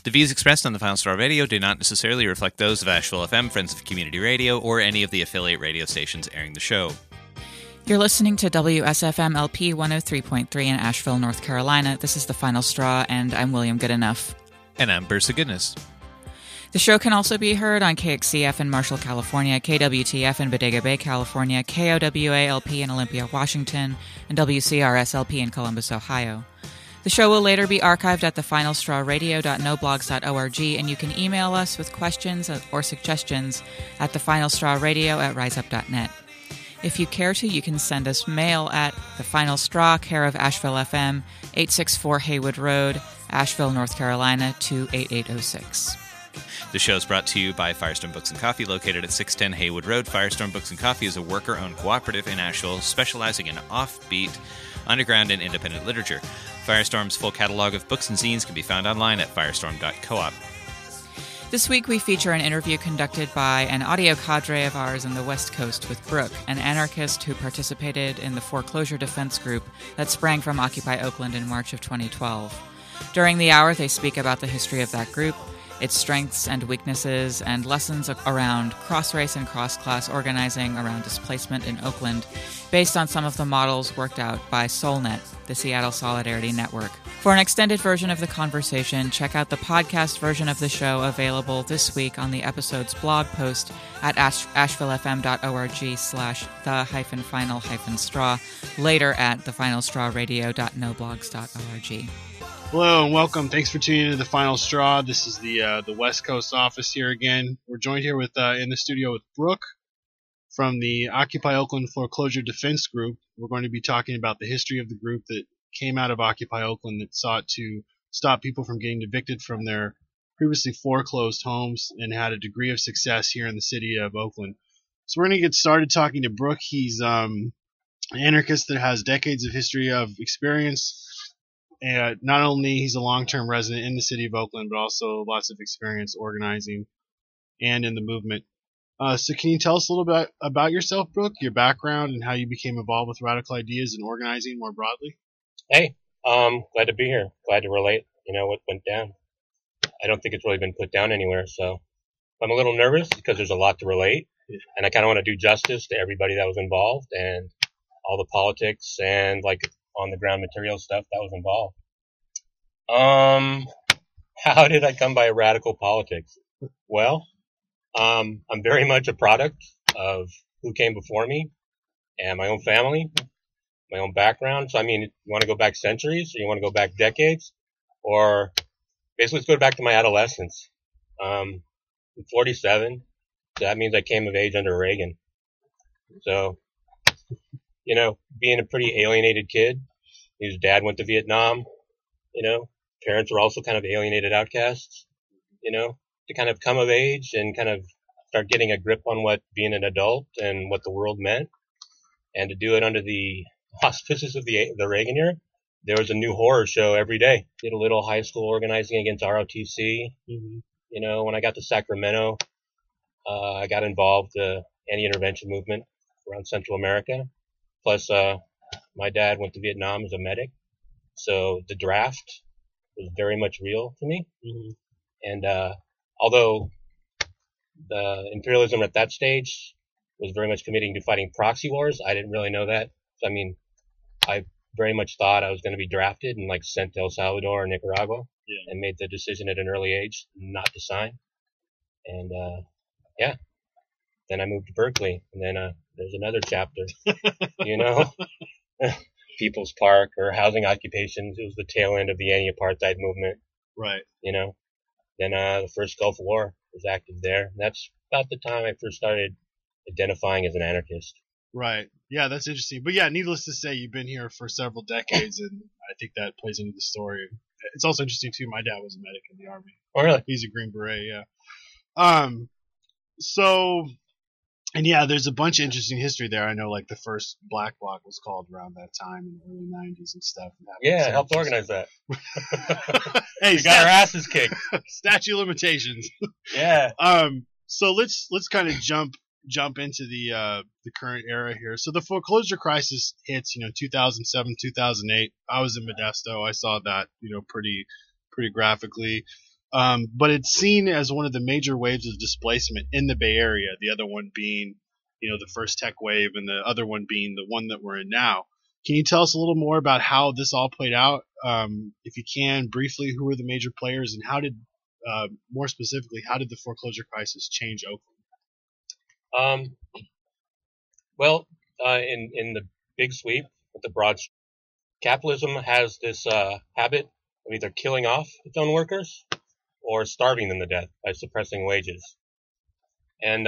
The views expressed on the Final Straw Radio do not necessarily reflect those of Asheville FM, Friends of Community Radio, or any of the affiliate radio stations airing the show. You're listening to WSFM LP 103.3 in Asheville, North Carolina. This is The Final Straw, and I'm William Goodenough. And I'm Bursa Goodness. The show can also be heard on KXCF in Marshall, California, KWTF in Bodega Bay, California, KOWA-LP in Olympia, Washington, and WCRS-LP in Columbus, Ohio. The show will later be archived at thefinalstrawradio.noblogs.org, and you can email us with questions or suggestions at thefinalstrawradio@riseup.net. If you care to, you can send us mail at The Final Straw, care of Asheville FM, 864 Haywood Road, Asheville, North Carolina, 28806. The show is brought to you by Firestorm Books and Coffee, located at 610 Haywood Road. Firestorm Books and Coffee is a worker-owned cooperative in Asheville specializing in offbeat, underground, and independent literature. Firestorm's full catalog of books and zines can be found online at firestorm.coop. This week we feature an interview conducted by an audio cadre of ours in the West Coast with Brooke, an anarchist who participated in the foreclosure defense group that sprang from Occupy Oakland in March of 2012. During the hour, they speak about the history of that group, its strengths and weaknesses, and lessons around cross-race and cross-class organizing around displacement in Oakland, based on some of the models worked out by SoulNet, the Seattle Solidarity Network. For an extended version of the conversation, check out the podcast version of the show available this week on the episode's blog post at ashevillefm.org/the-final-straw, later at thefinalstrawradio.noblogs.org. Hello and welcome. Thanks for tuning in to The Final Straw. This is the West Coast office here again. We're joined here with in the studio with Brooke from the Occupy Oakland Foreclosure Defense Group. We're going to be talking about the history of the group that came out of Occupy Oakland that sought to stop people from getting evicted from their previously foreclosed homes and had a degree of success here in the city of Oakland. So we're going to get started talking to Brooke. He's an anarchist that has decades of history of experience. And not only he's a long-term resident in the city of Oakland, but also lots of experience organizing and in the movement. So can you tell us a little bit about yourself, Brooke, your background, and how you became involved with radical ideas and organizing more broadly? Hey, glad to be here. Glad to relate, what went down. I don't think it's really been put down anywhere, so I'm a little nervous because there's a lot to relate, and I kind of want to do justice to everybody that was involved and all the politics and, on the ground material stuff that was involved. How did I come by radical politics? Well, I'm very much a product of who came before me and my own family, my own background. So, you want to go back centuries or you want to go back decades? Or basically, let's go back to my adolescence. I'm 47. So that means I came of age under Reagan. So, being a pretty alienated kid, whose dad went to Vietnam, parents were also kind of alienated outcasts, to kind of come of age and kind of start getting a grip on what being an adult and what the world meant, and to do it under the auspices of the Reagan era. There was a new horror show every day. Did a little high school organizing against ROTC. Mm-hmm. When I got to Sacramento, I got involved in the anti-intervention movement around Central America. Plus, my dad went to Vietnam as a medic, so the draft was very much real to me. Mm-hmm. And although the imperialism at that stage was very much committing to fighting proxy wars, I didn't really know that. So, I very much thought I was going to be drafted and sent to El Salvador or Nicaragua, and made the decision at an early age not to sign. And then I moved to Berkeley, and then there's another chapter, People's Park or housing occupations. It was the tail end of the anti-apartheid movement. Right. Then the first Gulf War was active there. That's about the time I first started identifying as an anarchist. Right. Yeah, that's interesting. But yeah, needless to say, you've been here for several decades, and I think that plays into the story. It's also interesting, too. My dad was a medic in the Army. Oh, really? He's a Green Beret, yeah. And yeah, there's a bunch of interesting history there. I know, the first Black Bloc was called around that time in the early 90s and stuff. Yeah, I helped organize that. Hey, we got our asses kicked. Statute of limitations. Yeah. So let's kind of jump into the current era here. So the foreclosure crisis hits, 2007, 2008. I was in Modesto. I saw that, pretty graphically. but it's seen as one of the major waves of displacement in the Bay Area. The other one being, the first tech wave, and the other one being the one that we're in now. Can you tell us a little more about how this all played out? If you can, briefly, who were the major players, and more specifically, how did the foreclosure crisis change Oakland? In the big sweep, with the broad, capitalism has this habit of either killing off its own workers or starving them to death by suppressing wages. And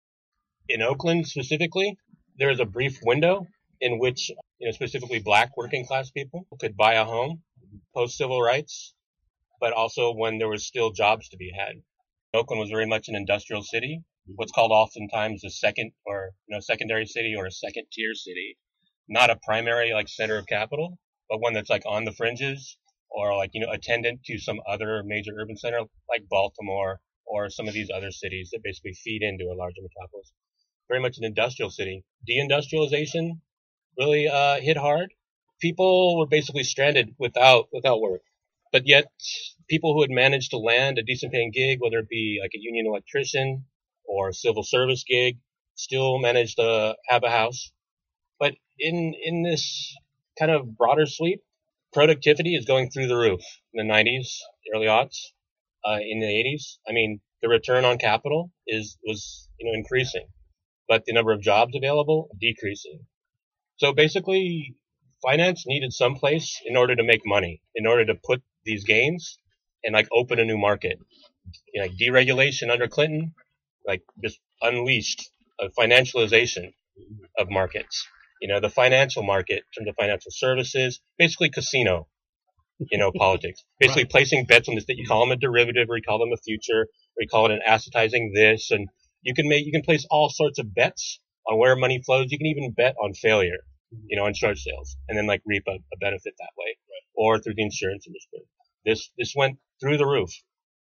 in Oakland specifically, there is a brief window in which, specifically black working class people could buy a home post-civil rights, but also when there was still jobs to be had. Oakland was very much an industrial city, what's called oftentimes a secondary city or a second-tier city, not a primary center of capital, but one that's on the fringes or attendant to some other major urban center like Baltimore or some of these other cities that basically feed into a larger metropolis. Very much an industrial city. Deindustrialization really hit hard. People were basically stranded without work. But yet, people who had managed to land a decent paying gig, whether it be a union electrician or a civil service gig, still managed to have a house. But in this kind of broader sweep, productivity is going through the roof in the 90s, the early aughts, in the 80s. I mean, the return on capital was increasing, but the number of jobs available decreasing. So basically, finance needed some place in order to make money, in order to put these gains and open a new market. Deregulation under Clinton, just unleashed a financialization of markets. The financial market in terms of financial services, basically casino, politics. Basically right. Placing bets on this that you call them a derivative or you call them a future or you call it an assetizing this, and you can place all sorts of bets on where money flows. You can even bet on failure, on short sales, and then reap a benefit that way, right. Or through the insurance industry. This went through the roof.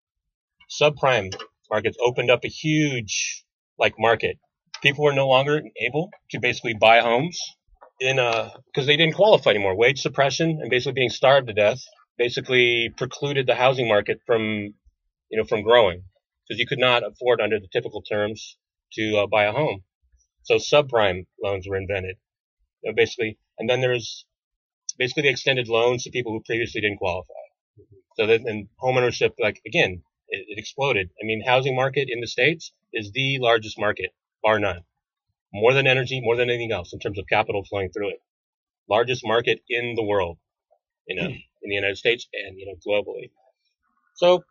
Subprime markets opened up a huge market. People were no longer able to basically buy homes because they didn't qualify anymore. Wage suppression and basically being starved to death basically precluded the housing market from growing because you could not afford under the typical terms to buy a home. So subprime loans were invented, basically, and then there's basically the extended loans to people who previously didn't qualify. So then homeownership, again, it exploded. I mean, housing market in the States is the largest market, bar none. More than energy, more than anything else in terms of capital flowing through it. Largest market in the world, in the United States and, globally. So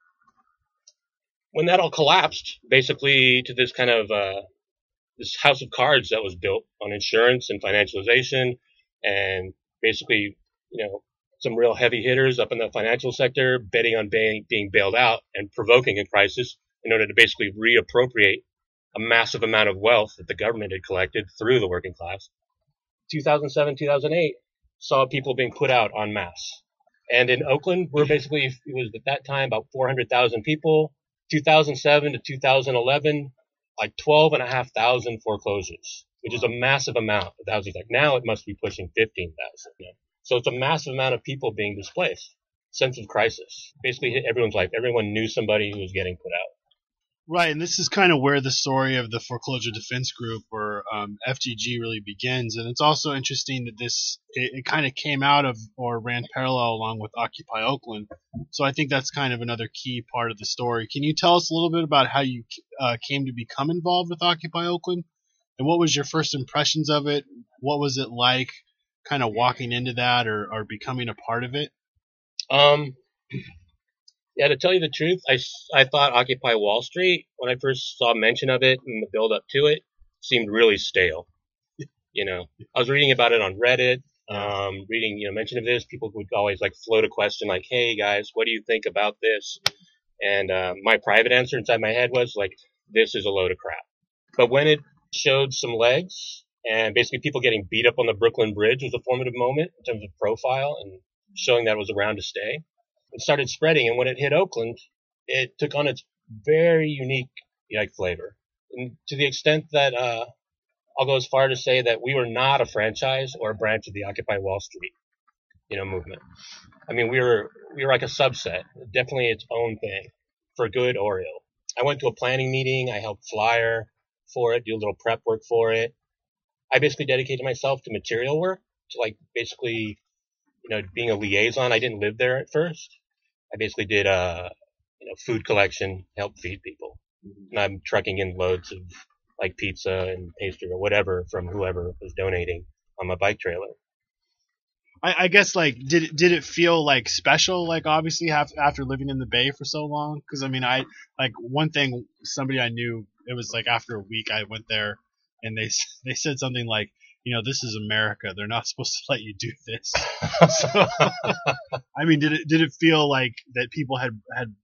when that all collapsed, basically to this kind of, this house of cards that was built on insurance and financialization and basically, some real heavy hitters up in the financial sector betting on being bailed out and provoking a crisis in order to basically reappropriate a massive amount of wealth that the government had collected through the working class. 2007, 2008 saw people being put out en masse. And in Oakland, it was at that time about 400,000 people. 2007 to 2011, 12,500 foreclosures, which is a massive amount of housing. Now it must be pushing 15,000. So it's a massive amount of people being displaced. Sense of crisis basically hit everyone's life. Everyone knew somebody who was getting put out. Right, and this is kind of where the story of the Foreclosure Defense Group, or FDG, really begins. And it's also interesting that it kind of came out of or ran parallel along with Occupy Oakland. So I think that's kind of another key part of the story. Can you tell us a little bit about how you came to become involved with Occupy Oakland? And what was your first impressions of it? What was it like kind of walking into that or becoming a part of it? Yeah, to tell you the truth, I thought Occupy Wall Street, when I first saw mention of it and the build up to it, seemed really stale. I was reading about it on Reddit, reading, mention of this. People would always float a question hey guys, what do you think about this? And my private answer inside my head was this is a load of crap. But when it showed some legs and basically people getting beat up on the Brooklyn Bridge was a formative moment in terms of profile and showing that it was around to stay. It started spreading, and when it hit Oakland, it took on its very unique flavor. And to the extent that I'll go as far to say that we were not a franchise or a branch of the Occupy Wall Street, movement. I mean, we were like a subset, definitely its own thing. for good or ill. I went to a planning meeting. I helped flyer for it, do a little prep work for it. I basically dedicated myself to material work, to like basically, being a liaison. I didn't live there at first. I basically did, food collection, help feed people. And I'm trucking in loads of like pizza and pastry or whatever from whoever was donating on my bike trailer. I guess, like, did it feel like special, like, obviously after living in the Bay for so long? Because I mean, one thing, somebody I knew, it was like after a week I went there and they said something like, this is America, they're not supposed to let you do this. So, I mean, did it feel like that people had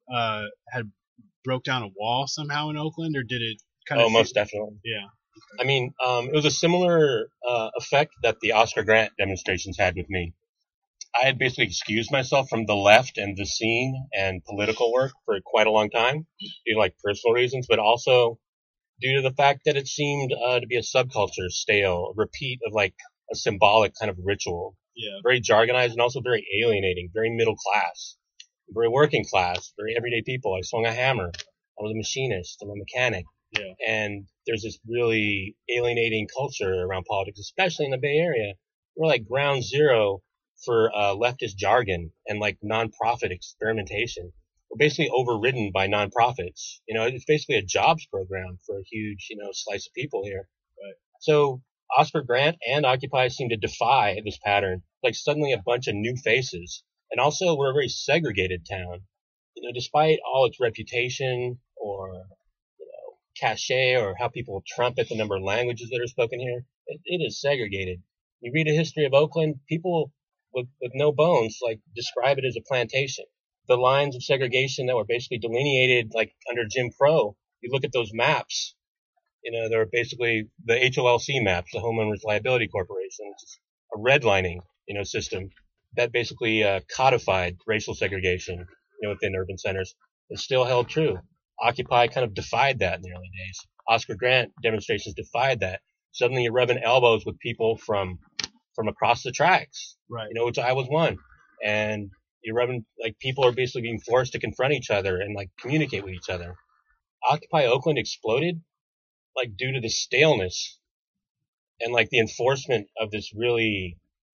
broke down a wall somehow in Oakland, or did it kind of? Most definitely. Yeah. I mean, it was a similar effect that the Oscar Grant demonstrations had with me. I had basically excused myself from the left and the scene and political work for quite a long time, due to like personal reasons, but also due to the fact that it seemed to be a subculture, stale, a repeat of like a symbolic kind of ritual. Yeah. Very jargonized and also very alienating, very middle class, very working class, very everyday people. I swung a hammer. I was a machinist. I'm a mechanic. Yeah. And there's this really alienating culture around politics, especially in the Bay Area. We're like ground zero for leftist jargon and like nonprofit experimentation. We're basically overridden by nonprofits. It's basically a jobs program for a huge, slice of people here. Right. So Oscar Grant and Occupy seem to defy this pattern. Like suddenly a bunch of new faces. And also we're a very segregated town. Despite all its reputation or cachet or how people trumpet the number of languages that are spoken here, it is segregated. You read a history of Oakland, people with no bones like describe it as a plantation. The lines of segregation that were basically delineated like under Jim Crow, you look at those maps, they're basically the HOLC maps, the Homeowners Liability Corporation, which is a redlining, system that basically codified racial segregation, within urban centers. It's still held true. Occupy kind of defied that in the early days. Oscar Grant demonstrations defied that. Suddenly you're rubbing elbows with people from across the tracks, right? Which I was one. And you're rubbing, like, people are basically being forced to confront each other and like communicate with each other. Occupy Oakland exploded like due to the staleness and like the enforcement of this really,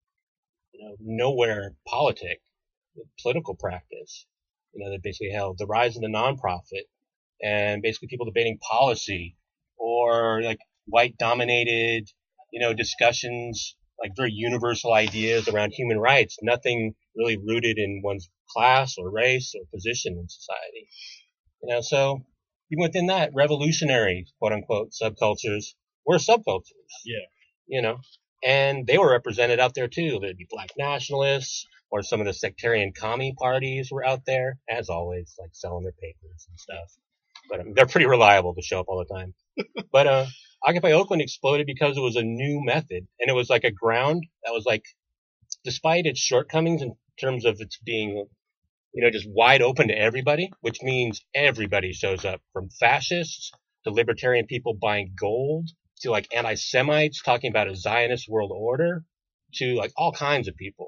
nowhere political practice, that basically held the rise of the nonprofit and basically people debating policy or like white dominated, discussions, like very universal ideas around human rights, nothing really rooted in one's class or race or position in society. So even within that, revolutionary, quote unquote, subcultures were subcultures. Yeah. And they were represented out there too. There'd be black nationalists or some of the sectarian commie parties were out there, as always, like selling their papers and stuff. But they're pretty reliable to show up all the time. But Occupy Oakland exploded because it was a new method, and it was like a ground that was like, despite its shortcomings in terms of its being, just wide open to everybody, which means everybody shows up, from fascists to libertarian people buying gold to like anti-Semites talking about a Zionist world order to like all kinds of people,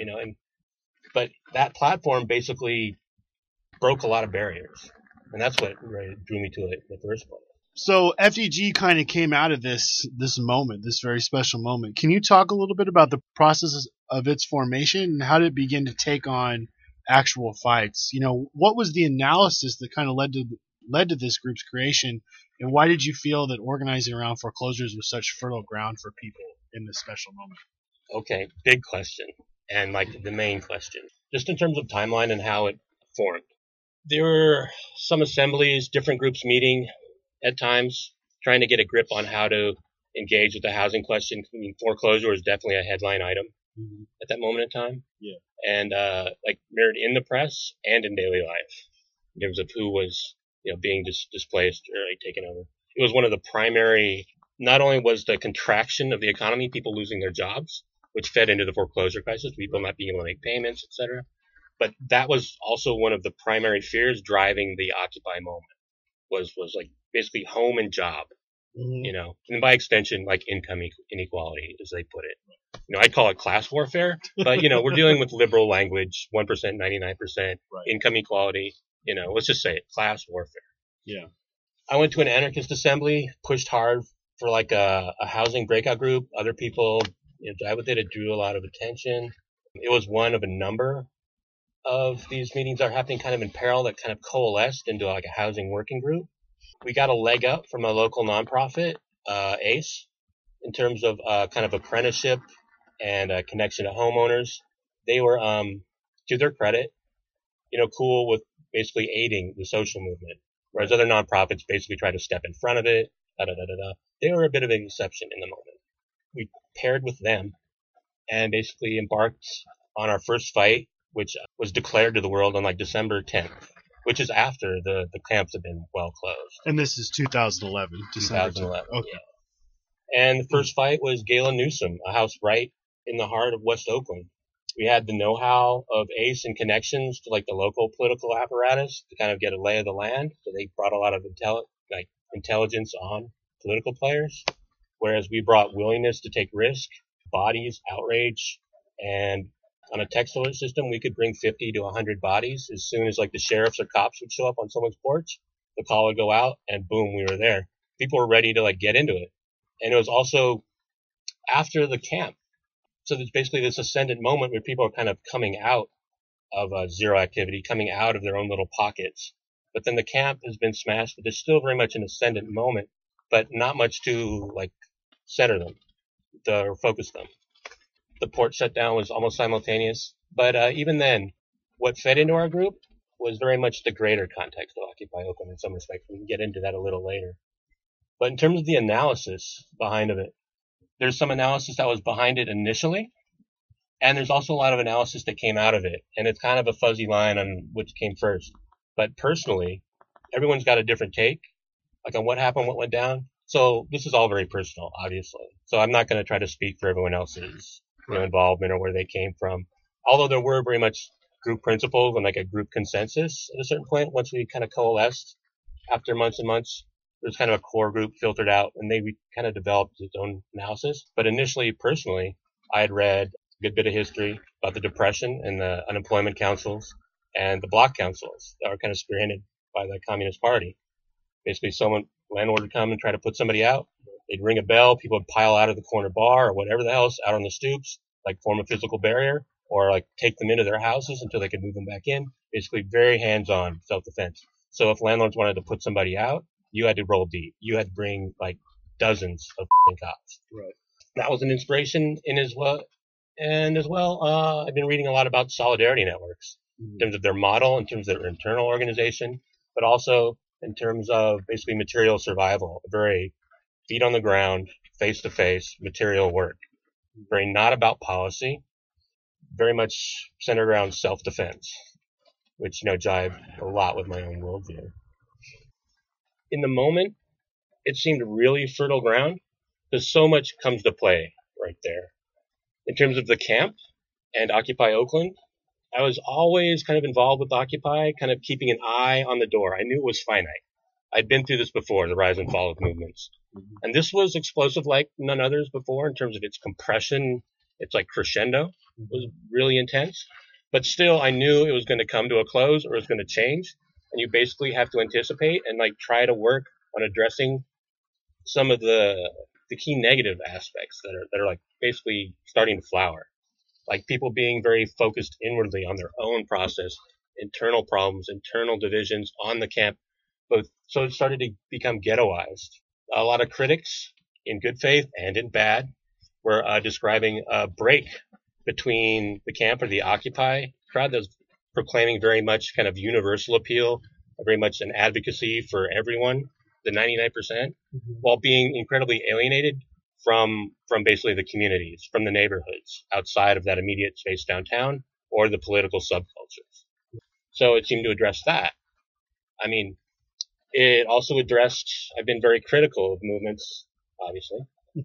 but that platform basically broke a lot of barriers. And that's what really drew me to it in the first place. So FDG kind of came out of this moment, this very special moment. Can you talk a little bit about the process of its formation and how did it begin to take on actual fights? What was the analysis that kind of led to this group's creation, and why did you feel that organizing around foreclosures was such fertile ground for people in this special moment? Okay, big question, and like the main question, just in terms of timeline and how it formed. There were some assemblies, different groups meeting at times, trying to get a grip on how to engage with the housing question. I mean, foreclosure was definitely a headline item at that moment in time. Yeah. And like mirrored in the press and in daily life in terms of who was, being displaced or like, taken over. It was one of the primary, not only was the contraction of the economy, people losing their jobs, which fed into the foreclosure crisis, people not being able to make payments, etc. But that was also one of the primary fears driving the Occupy moment was like basically home and job, and by extension, like income inequality, as they put it. I'd call it class warfare, but, we're dealing with liberal language, 1%, 99%, income equality, let's just say it, class warfare. Yeah. I went to an anarchist assembly, pushed hard for like a housing breakout group. Other people jive with it. It drew a lot of attention. It was one of a number of these meetings that are happening kind of in parallel that kind of coalesced into like a housing working group. We got a leg up from a local nonprofit, ACE, in terms of kind of apprenticeship and connection to homeowners. They were, to their credit, cool with basically aiding the social movement, whereas other nonprofits basically try to step in front of it. They were a bit of an exception in the moment. We paired with them and basically embarked on our first fight, which was declared to the world on like December 10th, which is after the camps have been well closed. And this is 2011. December 2011. Okay. Yeah. And the first fight was Galen Newsom, a house right in the heart of West Oakland. We had the know-how of ACE and connections to like the local political apparatus to kind of get a lay of the land. So they brought a lot of intelligence on political players, whereas we brought willingness to take risk, bodies, outrage, and on a text alert system, we could bring 50 to 100 bodies. As soon as like the sheriffs or cops would show up on someone's porch, the call would go out and boom, we were there. People were ready to like get into it. And it was also after the camp. So there's basically this ascendant moment where people are kind of coming out of zero activity, coming out of their own little pockets. But then the camp has been smashed, but there's still very much an ascendant moment, but not much to like center them or focus them. The port shutdown was almost simultaneous. But even then, what fed into our group was very much the greater context of Occupy Oakland in some respects. We can get into that a little later. But in terms of the analysis behind of it, there's some analysis that was behind it initially, and there's also a lot of analysis that came out of it. And it's kind of a fuzzy line on which came first. But personally, everyone's got a different take, like on what happened, what went down. So this is all very personal, obviously. So I'm not going to try to speak for everyone else's involvement or where they came from. Although there were very much group principles and like a group consensus at a certain point. Once we kind of coalesced after months and months, there's kind of a core group filtered out, and they kind of developed its own analysis. But initially, personally, I had read a good bit of history about the Depression and the unemployment councils and the block councils that were kind of spearheaded by the Communist Party. Basically, landlord would come and try to put somebody out. They'd ring a bell. People would pile out of the corner bar or whatever the else out on the stoops, like form a physical barrier or like take them into their houses until they could move them back in. Basically, very hands-on self-defense. So if landlords wanted to put somebody out, you had to roll deep. You had to bring like dozens of cops. Right. That was an inspiration as well. I've been reading a lot about solidarity networks in terms of their model, in terms of their internal organization, but also in terms of basically material survival, very feet on the ground, face-to-face material work. Very not about policy, very much centered around self-defense, which, jive a lot with my own worldview. In the moment, it seemed really fertile ground because so much comes to play right there. In terms of the camp and Occupy Oakland, I was always kind of involved with Occupy, kind of keeping an eye on the door. I knew it was finite. I'd been through this before, the rise and fall of movements. And this was explosive like none others before in terms of its compression. It's like crescendo. It was really intense. But still, I knew it was going to come to a close or it was going to change. And you basically have to anticipate and like try to work on addressing some of the key negative aspects that are like basically starting to flower. Like people being very focused inwardly on their own process, internal problems, internal divisions on the camp. So it started to become ghettoized. A lot of critics, in good faith and in bad, were describing a break between the camp or the Occupy crowd that was proclaiming very much kind of universal appeal, very much an advocacy for everyone, the 99%, while being incredibly alienated from basically the communities, from the neighborhoods outside of that immediate space downtown or the political subcultures. So it seemed to address that. I mean, it also addressed, I've been very critical of movements, obviously,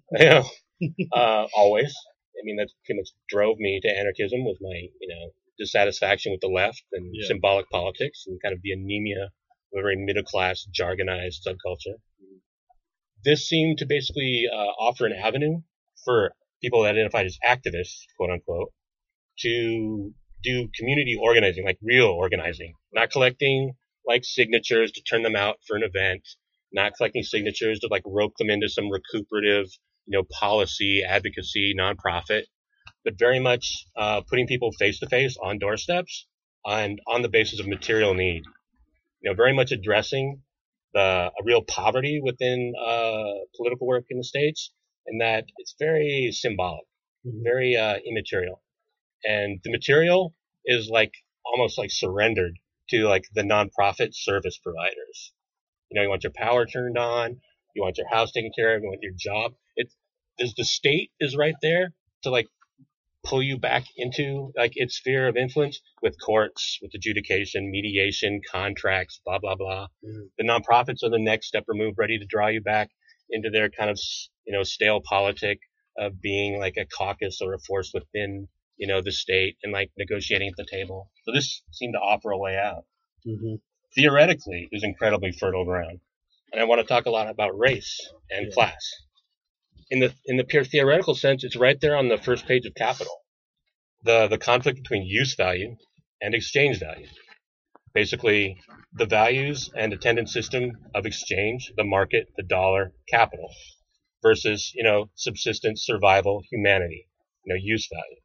always. I mean, that pretty much drove me to anarchism was my, dissatisfaction with the left and symbolic politics and kind of the anemia of a very middle-class, jargonized subculture. This seemed to basically offer an avenue for people that identified as activists, quote unquote, to do community organizing, like real organizing, not collecting like signatures to turn them out for an event, not collecting signatures to like rope them into some recuperative, policy, advocacy, nonprofit, but very much putting people face to face on doorsteps and on the basis of material need. Very much addressing a real poverty within political work in the States, and that it's very symbolic, very immaterial. And the material is like almost like surrendered to like the nonprofit service providers. You want your power turned on, you want your house taken care of, you want your job. The state is right there to like pull you back into like its sphere of influence with courts, with adjudication, mediation, contracts, blah, blah, blah. The nonprofits are the next step removed, ready to draw you back into their kind of, stale politic of being like a caucus or a force within, the state and like negotiating at the table. So this seemed to offer a way out. Theoretically, it was incredibly fertile ground. And I want to talk a lot about race and class. In the pure theoretical sense, it's right there on the first page of Capital. The conflict between use value and exchange value. Basically, the values and attendance system of exchange, the market, the dollar, capital, versus, subsistence, survival, humanity, use value.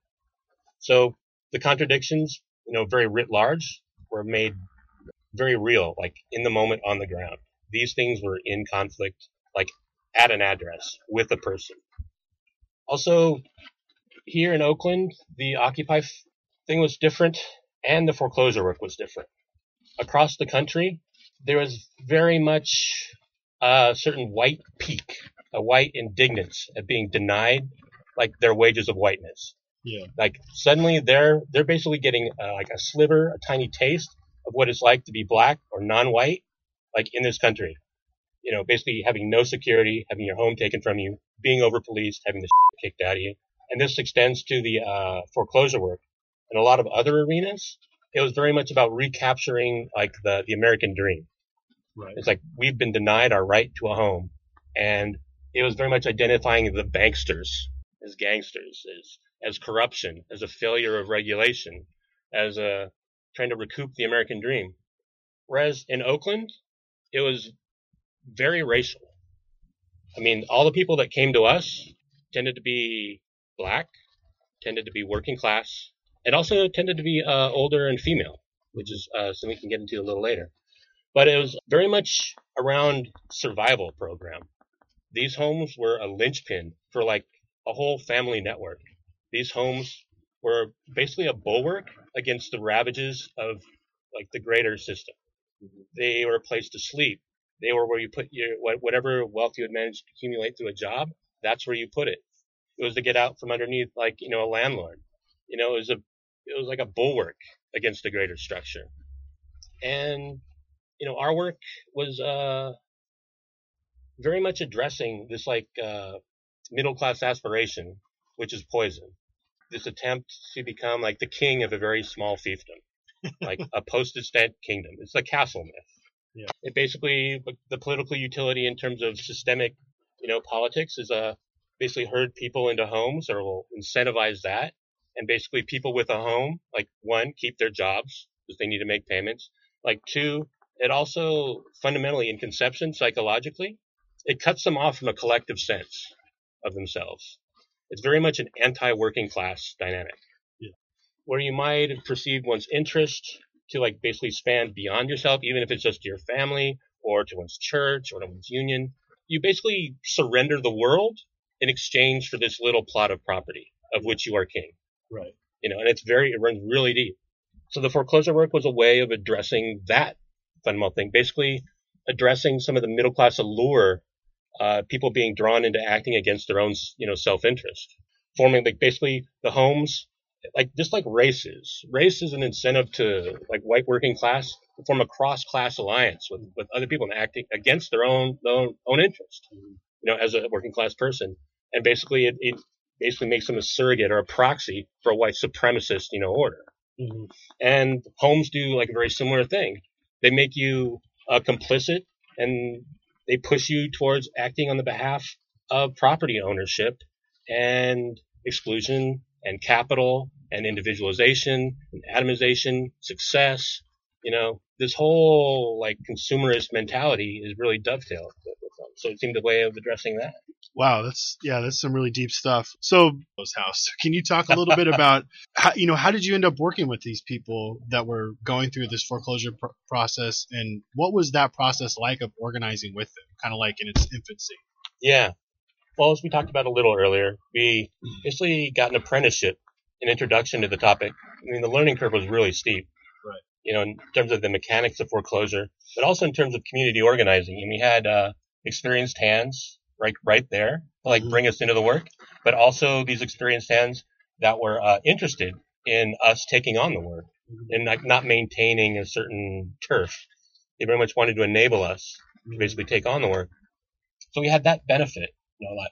So the contradictions, very writ large, were made very real, like in the moment on the ground. These things were in conflict, like at an address with a person. Also, here in Oakland, the Occupy thing was different and the foreclosure work was different. Across the country, there was very much a certain white peak, a white indignance at being denied like their wages of whiteness. Yeah. Like suddenly they're basically getting like a sliver, a tiny taste of what it's like to be black or non-white, like in this country. Basically having no security, having your home taken from you, being over-policed, having the shit kicked out of you. And this extends to the foreclosure work. In a lot of other arenas, it was very much about recapturing like the American dream. Right. It's like we've been denied our right to a home. And it was very much identifying the banksters as gangsters, as corruption, as a failure of regulation, as trying to recoup the American dream. Whereas in Oakland, it was very racial. I mean, all the people that came to us tended to be black, tended to be working class, and also tended to be older and female, which is something we can get into a little later. But it was very much around survival program. These homes were a linchpin for like a whole family network. These homes were basically a bulwark against the ravages of like the greater system. They were a place to sleep. They were where you put your whatever wealth you had managed to accumulate through a job. That's where you put it. It was to get out from underneath, like a landlord. It was like a bulwark against the greater structure. And our work was very much addressing this like middle class aspiration, which is poison. This attempt to become like the king of a very small fiefdom, like a postage stamp kingdom. It's the castle myth. Yeah. It basically, the political utility in terms of systemic, politics is basically herd people into homes or will incentivize that. And basically people with a home, like one, keep their jobs because they need to make payments. Like two, it also fundamentally in conception, psychologically, it cuts them off from a collective sense of themselves. It's very much an anti-working class dynamic. Yeah. Where you might perceive one's interest to like basically span beyond yourself, even if it's just to your family or to one's church or to one's union. You basically surrender the world in exchange for this little plot of property of which you are king. Right. And it runs really deep. So the foreclosure work was a way of addressing that fundamental thing, basically addressing some of the middle class allure, people being drawn into acting against their own, self-interest, forming like basically the homes, like just like race is an incentive to like white working class to form a cross-class alliance with other people and acting against their own interest, as a working class person. And basically it basically makes them a surrogate or a proxy for a white supremacist, order. Mm-hmm. And homes do like a very similar thing. They make you complicit and they push you towards acting on the behalf of property ownership and exclusion and capital and individualization and atomization, success, This whole like consumerist mentality is really dovetailed with them. So it seemed a way of addressing that. Wow, that's some really deep stuff. So, house, can you talk a little bit about how did you end up working with these people that were going through this foreclosure process, and what was that process like of organizing with them, kind of like in its infancy? Yeah. Well, as we talked about a little earlier, we basically got an apprenticeship, an introduction to the topic. I mean, the learning curve was really steep. Right. In terms of the mechanics of foreclosure, but also in terms of community organizing. And we had experienced hands right there to like bring us into the work, but also these experienced hands that were interested in us taking on the work and like not maintaining a certain turf. They very much wanted to enable us to basically take on the work. So we had that benefit, a lot.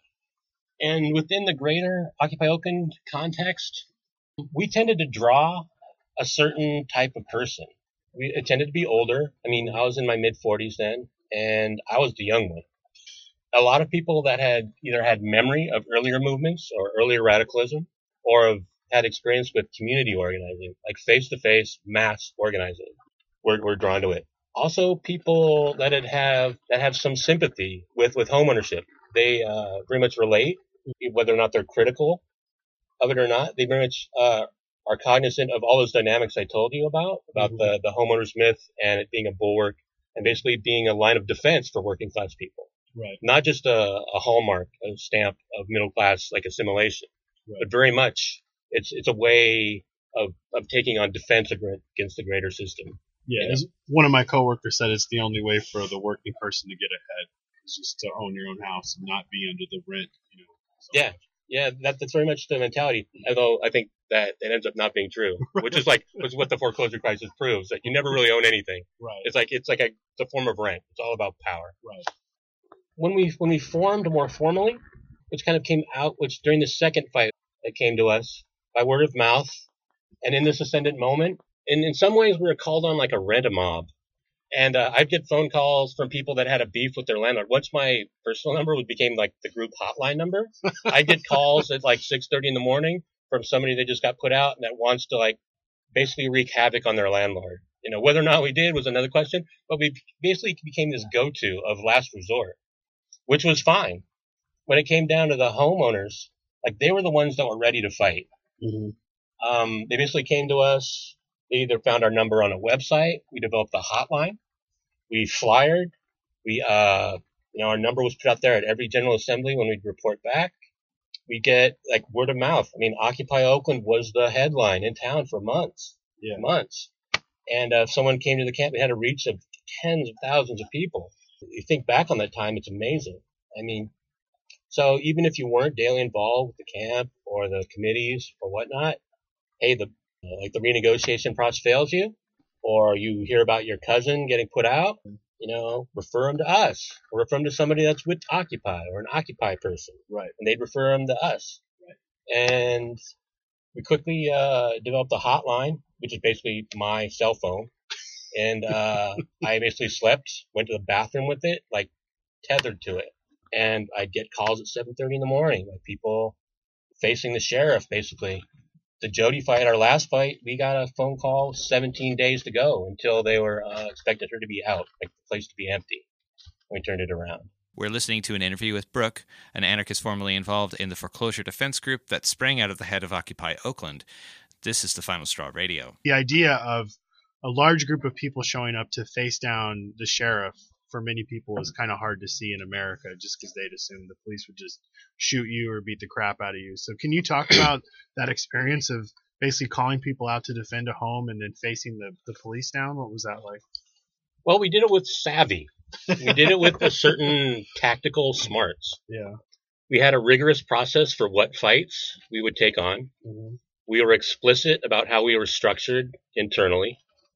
And within the greater Occupy Oakland context, we tended to draw a certain type of person. It tended to be older. I mean, I was in my mid-40s then, and I was the young one. A lot of people that had either had memory of earlier movements or earlier radicalism, or have had experience with community organizing, like face-to-face mass organizing, were drawn to it. Also, people that have some sympathy with homeownership. They very much relate, whether or not they're critical of it or not. They very much are cognizant of all those dynamics I told you about the homeowner's myth and it being a bulwark and basically being a line of defense for working class people. Right. Not just a hallmark, a stamp of middle class like assimilation, right, but very much it's a way of taking on defense against the greater system. Yeah, as one of my coworkers said, it's the only way for the working person to get ahead is just to own your own house and not be under the rent. Yeah. Yeah, that's very much the mentality. Although I think that it ends up not being true, which is what the foreclosure crisis proves, that you never really own anything. Right. It's a form of rent. It's all about power. Right. When we formed more formally, which kind of came out, which during the second fight that came to us by word of mouth, and in this ascendant moment, and in some ways we were called on like a rent-a-mob. And I'd get phone calls from people that had a beef with their landlord. Once my personal number became like the group hotline number, I'd get calls at like 6:30 in the morning from somebody that just got put out and that wants to like basically wreak havoc on their landlord. Whether or not we did was another question, but we basically became this go-to of last resort, which was fine. When it came down to the homeowners, like they were the ones that were ready to fight. Mm-hmm. They basically came to us. They either found our number on a website. We developed a hotline. We flyered. Our number was put out there at every General Assembly when we'd report back. We get like word of mouth. I mean, Occupy Oakland was the headline in town for months. Yeah. Months. And if someone came to the camp, we had a reach of tens of thousands of people. You think back on that time, it's amazing. I mean, so even if you weren't daily involved with the camp or the committees or whatnot, hey, the renegotiation process fails you, or you hear about your cousin getting put out, refer them to us, or refer them to somebody that's with Occupy or an Occupy person. Right. And they'd refer them to us. Right. And we quickly developed a hotline, which is basically my cell phone. And I basically went to the bathroom with it, like tethered to it. And I'd get calls at 7:30 in the morning, like people facing the sheriff, basically. The Jody fight, our last fight, we got a phone call 17 days to go until they were expected her to be out, like the place to be empty. We turned it around. We're listening to an interview with Brooke, an anarchist formerly involved in the foreclosure defense group that sprang out of the head of Occupy Oakland. This is the Final Straw Radio. The idea of a large group of people showing up to face down the sheriff for many people is kind of hard to see in America, just because they'd assume the police would just shoot you or beat the crap out of you. So can you talk about that experience of basically calling people out to defend a home and then facing the police down? What was that like? Well, we did it with savvy. We did it with a certain tactical smarts. Yeah. We had a rigorous process for what fights we would take on. Mm-hmm. We were explicit about how we were structured internally.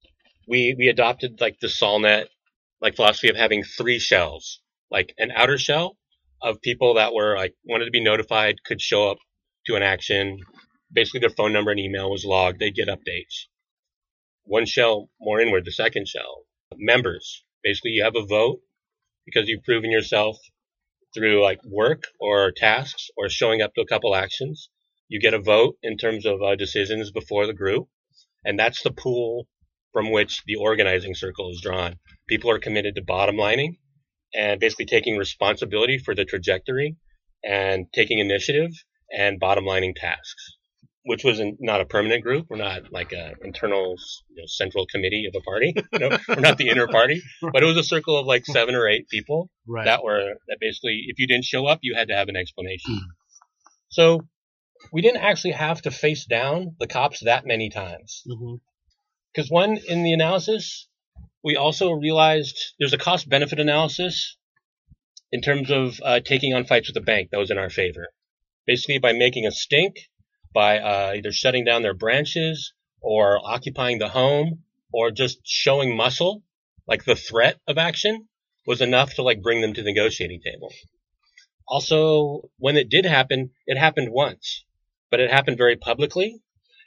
We adopted like the SolNet philosophy of having 3 shells, like an outer shell of people that were like wanted to be notified, could show up to an action. Basically their phone number and email was logged. They'd get updates. One shell more inward, the second shell. Members. Basically you have a vote because you've proven yourself through like work or tasks or showing up to a couple actions. You get a vote in terms of decisions before the group. And that's the pool from which the organizing circle is drawn. People are committed to bottom lining and basically taking responsibility for the trajectory and taking initiative and bottom lining tasks, which was not a permanent group. We're not like an internal, central committee of a party. We're not the inner party, but it was a circle of like 7 or 8 people that basically, if you didn't show up, you had to have an explanation. So we didn't actually have to face down the cops that many times. Because one, in the analysis, we also realized there's a cost-benefit analysis in terms of taking on fights with the bank that was in our favor. Basically, by making a stink, by either shutting down their branches or occupying the home or just showing muscle, like the threat of action, was enough to like bring them to the negotiating table. Also, when it did happen, it happened once, but it happened very publicly,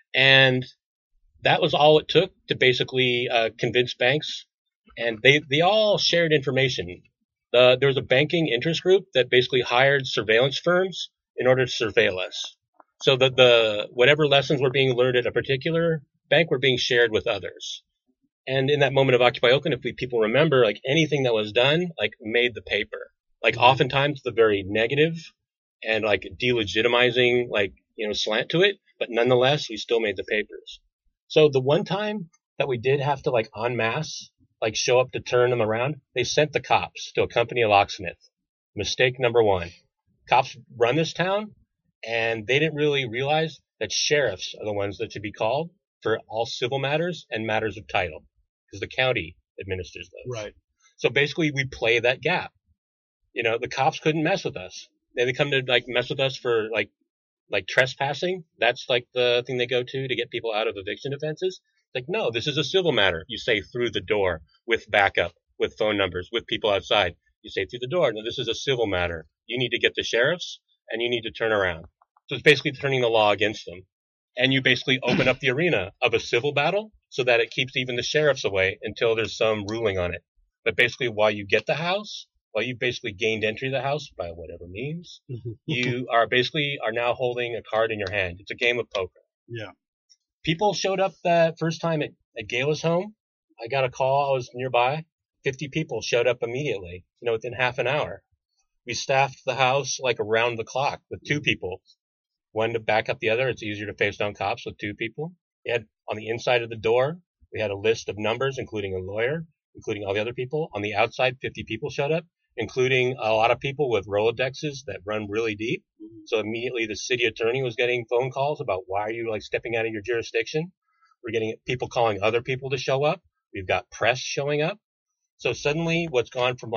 and that was all it took to basically convince banks, and they all shared information. There was a banking interest group that basically hired surveillance firms in order to surveil us. So that whatever lessons were being learned at a particular bank were being shared with others. And in that moment of Occupy Oakland, if people remember, like anything that was done, like made the paper. Like oftentimes the very negative and like delegitimizing, like, slant to it, but nonetheless, we still made the papers. So the one time that we did have to like en masse, like show up to turn them around, they sent the cops to accompany a locksmith. Mistake number 1. Cops run this town, and they didn't really realize that sheriffs are the ones that should be called for all civil matters and matters of title, because the county administers those. Right. So basically, we play that gap. The cops couldn't mess with us. They come to like mess with us for like trespassing. That's like the thing they go to get people out of eviction offenses. Like, no, this is a civil matter. You say through the door with backup, with phone numbers, with people outside. You say through the door. No, this is a civil matter. You need to get the sheriffs and you need to turn around. So it's basically turning the law against them. And you basically open up the arena of a civil battle so that it keeps even the sheriffs away until there's some ruling on it. But basically, while you get the house, while you basically gained entry to the house by whatever means, you are now holding a card in your hand. It's a game of poker. Yeah. People showed up that first time at Gayla's home. I got a call. I was nearby. 50 people showed up immediately, within half an hour. We staffed the house like around the clock with 2 people. One to back up the other. It's easier to face down cops with 2 people. We had on the inside of the door, we had a list of numbers, including a lawyer, including all the other people. On the outside, 50 people showed up, including a lot of people with Rolodexes that run really deep. So immediately the city attorney was getting phone calls about why are you like stepping out of your jurisdiction? We're getting people calling other people to show up. We've got press showing up. So suddenly what's gone from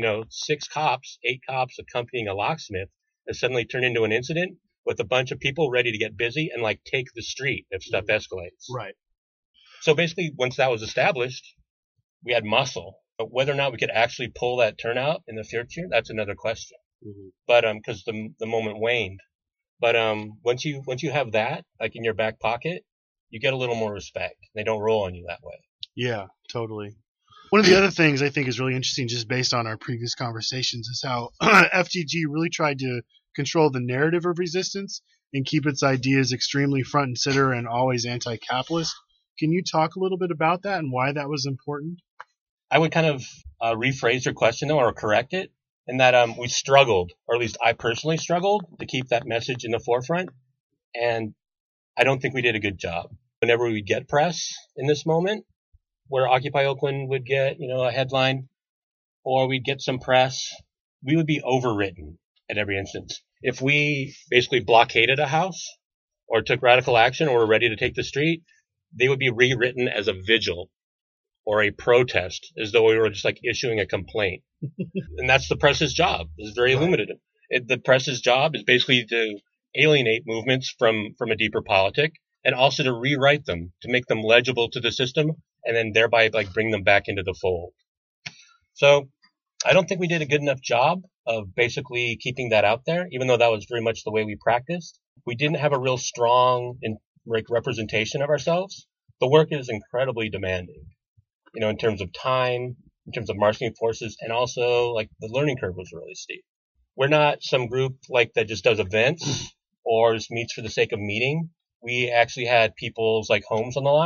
6 cops, 8 cops accompanying a locksmith has suddenly turned into an incident with a bunch of people ready to get busy and take the street if stuff escalates. Right. So basically once that was established, we had muscle. But whether or not we could actually pull that turnout in the future, that's another question. But because the moment waned. But once you have that in your back pocket, you get a little more respect. They don't roll on you that way. Yeah, totally. One of the other things I think is really interesting, just based on our previous conversations, is how FTG really tried to control the narrative of resistance and keep its ideas extremely front and center and always anti-capitalist. Can you talk a little bit about that and why that was important? I would kind of rephrase your question, though, or correct it, in that we struggled, or at least I personally struggled, to keep that message in the forefront, and I don't think we did a good job. Whenever we get press in this moment, where Occupy Oakland would get, a headline, or we'd get some press, we would be overwritten at every instance. If we basically blockaded a house, or took radical action, or were ready to take the street, they would be rewritten as a vigil or a protest, as though we were just issuing a complaint. And that's the press's job. It's very limited. The press's job is basically to alienate movements from a deeper politic, and also to rewrite them, to make them legible to the system, and then thereby bring them back into the fold. So I don't think we did a good enough job of basically keeping that out there, even though that was very much the way we practiced. We didn't have a real strong representation of ourselves. The work is incredibly demanding, in terms of time, in terms of marshaling forces, and also the learning curve was really steep. We're not some group that just does events or just meets for the sake of meeting. We actually had people's homes on the line.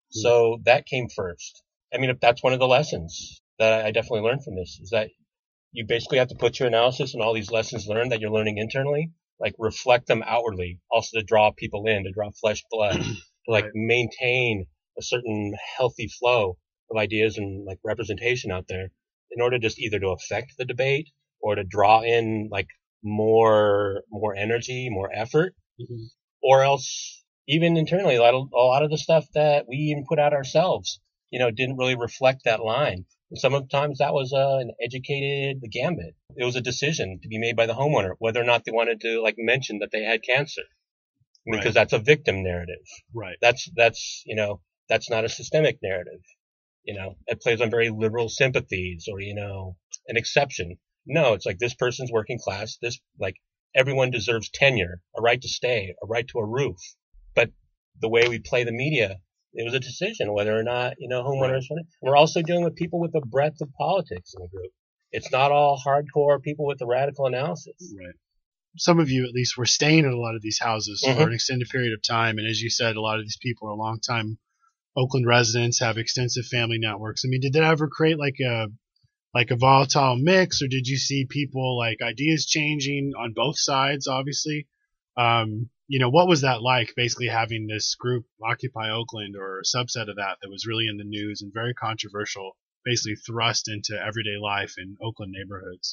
So that came first. I mean, if that's one of the lessons that I definitely learned from this, is that you basically have to put your analysis and all these lessons learned that you're learning internally, like reflect them outwardly, also to draw people in, to draw flesh blood, to like maintain a certain healthy flow of ideas and like representation out there in order just either to affect the debate or to draw in like more energy, more effort, or else even internally, a lot of the stuff that we even put out ourselves, didn't really reflect that line. And sometimes that was an educated gambit. It was a decision to be made by the homeowner, whether or not they wanted to like mention that they had cancer, because that's a victim narrative. Right. That's not a systemic narrative. It plays on very liberal sympathies or, an exception. No, it's like this person's working class. This, like, everyone deserves tenure, a right to stay, a right to a roof. But the way we play the media, it was a decision whether or not, homeowners. We're also dealing with people with a breadth of politics in the group. It's not all hardcore people with a radical analysis. Right. Some of you, at least, were staying in a lot of these houses for an extended period of time. And as you said, a lot of these people are long-time Oakland residents, have extensive family networks. I mean, did that ever create like a volatile mix, or did you see people like ideas changing on both sides? Obviously, what was that like? Basically, having this group Occupy Oakland, or a subset of that was really in the news and very controversial, basically thrust into everyday life in Oakland neighborhoods.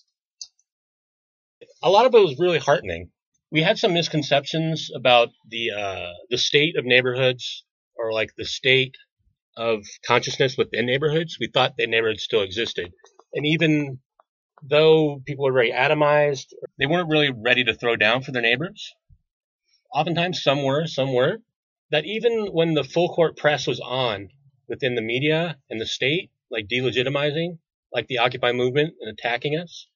A lot of it was really heartening. We had some misconceptions about the state of neighborhoods, or like the state of consciousness within neighborhoods. We thought that neighborhoods still existed. And even though people were very atomized, they weren't really ready to throw down for their neighbors. Oftentimes some were. That even when the full court press was on within the media and the state, like delegitimizing, like the Occupy movement and attacking us,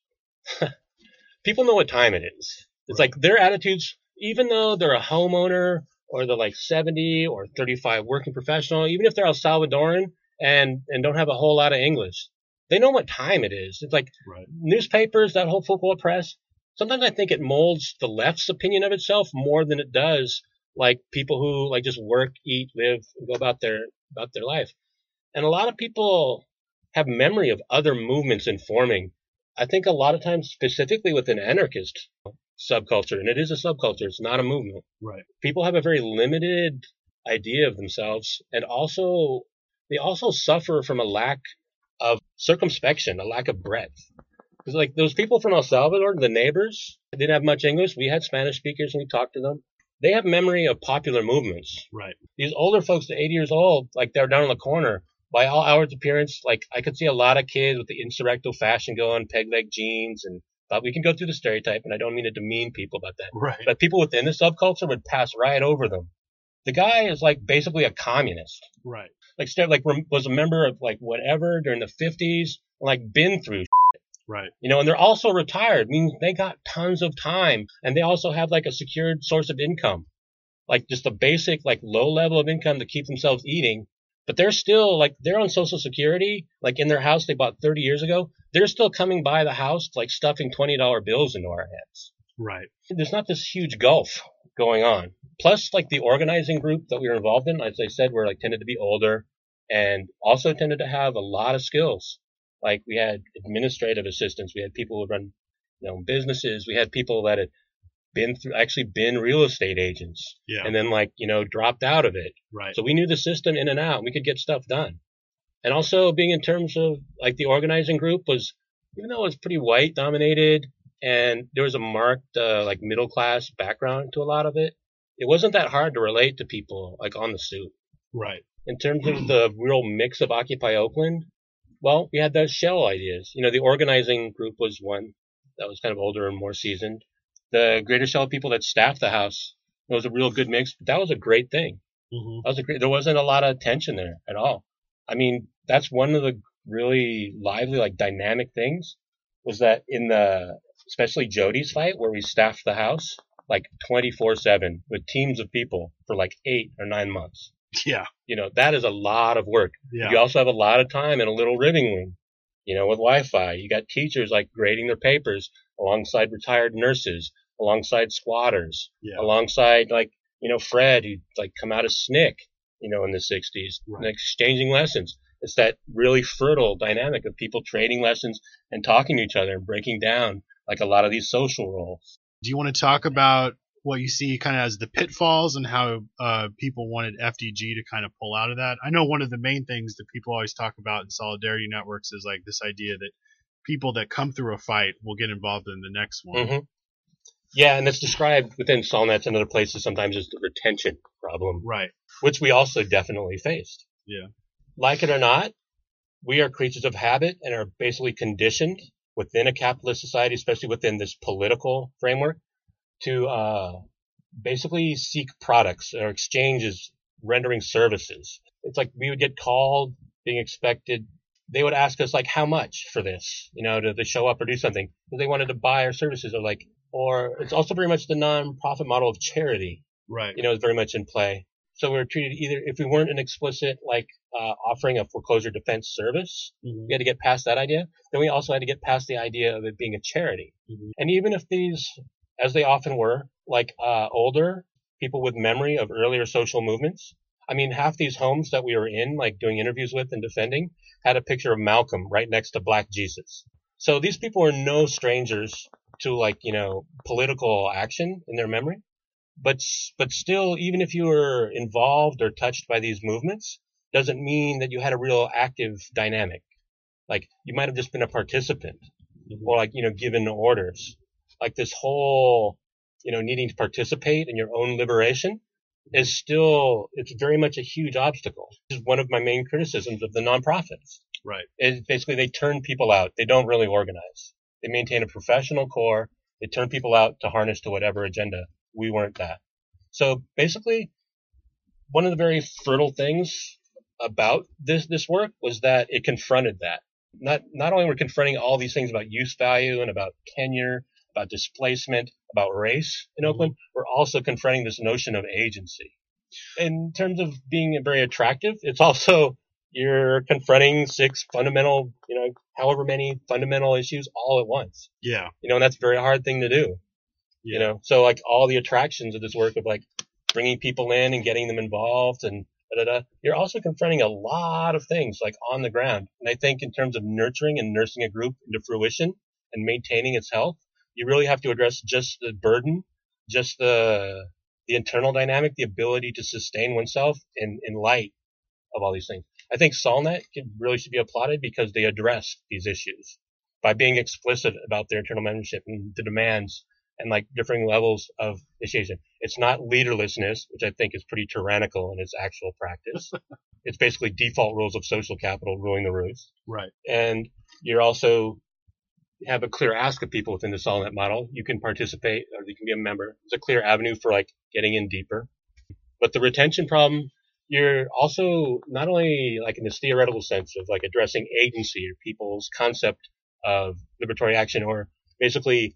people know what time it is. It's like their attitudes, even though they're a homeowner, or they're like 70 or 35 working professional, even if they're El Salvadoran and don't have a whole lot of English, they know what time it is. It's like newspapers, that whole full court press. Sometimes I think it molds the left's opinion of itself more than it does like people who like just work, eat, live, and go about their life. And a lot of people have memory of other movements informing. I think a lot of times, specifically with an anarchist subculture, and it is a subculture, it's not a movement. Right. People have a very limited idea of themselves, and they also suffer from a lack of circumspection, a lack of breadth. Because like those people from El Salvador, the neighbors, didn't have much English. We had Spanish speakers and we talked to them. They have memory of popular movements. Right. These older folks, at 80 years old, like they're down in the corner. By all hours appearance, like I could see a lot of kids with the insurrecto fashion going, peg leg jeans, and we can go through the stereotype, and I don't mean to demean people about that. Right. But people within the subculture would pass right over them. The guy is like basically a communist. Right. Like was a member of like whatever during the 50s, like been through shit. Right. And they're also retired. I mean, they got tons of time, and they also have like a secured source of income, like just a basic like low level of income to keep themselves eating. But they're still like they're on Social Security, like in their house they bought 30 years ago. They're still coming by the house, like stuffing $20 bills into our heads. Right. There's not this huge gulf going on. Plus, like the organizing group that we were involved in, as I said, were like tended to be older and also tended to have a lot of skills. Like we had administrative assistants, we had people who run businesses, we had people that had been real estate agents, and then dropped out of it. Right. So we knew the system in and out, and we could get stuff done. And also being in terms of like the organizing group was, even though it was pretty white dominated and there was a marked like middle class background to a lot of it, it wasn't that hard to relate to people like on the suit. Right. In terms of the real mix of Occupy Oakland, well, we had those shell ideas. The organizing group was one that was kind of older and more seasoned. The greater shell of people that staffed the house, it was a real good mix. But that was a great thing. Mm-hmm. There wasn't a lot of tension there at all. I mean, that's one of the really lively, like dynamic things was that especially Jody's fight where we staffed the house like 24/7 with teams of people for like 8 or 9 months. Yeah. That is a lot of work. Yeah. You also have a lot of time in a little living room, with Wi-Fi. You got teachers like grading their papers alongside retired nurses, alongside squatters, alongside like, Fred who like come out of SNCC. in the 60s, Right. and exchanging lessons. It's that really fertile dynamic of people trading lessons and talking to each other and breaking down like a lot of these social roles. Do you want to talk about what you see kind of as the pitfalls and how people wanted FDG to kind of pull out of that? I know one of the main things that people always talk about in solidarity networks is like this idea that people that come through a fight will get involved in the next one. Mm-hmm. Yeah, and it's described within Solnets and other places sometimes as the retention problem, Right. which we also definitely faced. Yeah. Like it or not, we are creatures of habit and are basically conditioned within a capitalist society, especially within this political framework, to basically seek products or exchanges, rendering services. It's like we would get called, being expected. They would ask us like, how much for this, to show up or do something. They wanted to buy our services, or it's also very much the non-profit model of charity, Right. is very much in play. So we were treated either, if we weren't an explicit, offering a foreclosure defense service, Mm-hmm. we had to get past that idea. Then we also had to get past the idea of it being a charity. Mm-hmm. And even if these, as they often were, older people with memory of earlier social movements, I mean, half these homes that we were in, doing interviews with and defending, had a picture of Malcolm right next to Black Jesus. So these people are no strangers to political action in their memory. But still, even if you were involved or touched by these movements, doesn't mean that you had a real active dynamic. You might have just been a participant, Mm-hmm. or given orders. This whole, needing to participate in your own liberation is still, it's very much a huge obstacle. This is one of my main criticisms of the nonprofits. Right. Is basically they turn people out. They don't really organize. They maintain a professional core. They turn people out to harness to whatever agenda. We weren't that. So basically, one of the very fertile things about this work was that it confronted that. Not only were confronting all these things about use value and about tenure, about displacement, about race in Oakland, we're also confronting this notion of agency. In terms of being very attractive, it's also you're confronting 6 fundamental, however many fundamental issues all at once. Yeah. And that's a very hard thing to do. Yeah. So all the attractions of this work of bringing people in and getting them involved and you're also confronting a lot of things on the ground. And I think in terms of nurturing and nursing a group into fruition and maintaining its health, you really have to address just the burden, just the internal dynamic, the ability to sustain oneself in light of all these things. I think Solnet really should be applauded because they address these issues by being explicit about their internal membership and the demands and differing levels of initiation. It's not leaderlessness, which I think is pretty tyrannical in its actual practice. It's basically default rules of social capital ruling the roost. Right. And you're also have a clear ask of people within the Solnet model. You can participate or you can be a member. There's a clear avenue for getting in deeper. But the retention problem, you're also not only in this theoretical sense of addressing agency or people's concept of liberatory action or basically